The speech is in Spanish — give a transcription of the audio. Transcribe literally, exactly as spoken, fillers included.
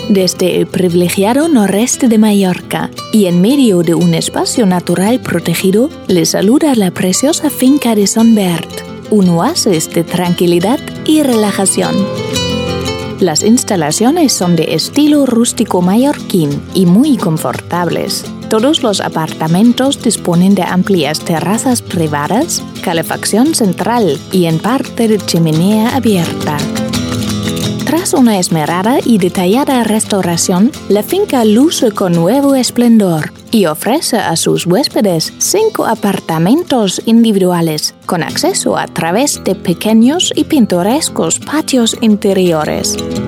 desde el privilegiado noreste de Mallorca y en medio de un espacio natural protegido, les saluda la preciosa finca de Son Verd, un oasis de tranquilidad y relajación. Las instalaciones son de estilo rústico mallorquín y muy confortables. Todos los apartamentos disponen de amplias terrazas privadas, calefacción central y en parte de chimenea abierta. Tras una esmerada y detallada restauración, la finca luce con nuevo esplendor y ofrece a sus huéspedes cinco apartamentos individuales, con acceso a través de pequeños y pintorescos patios interiores.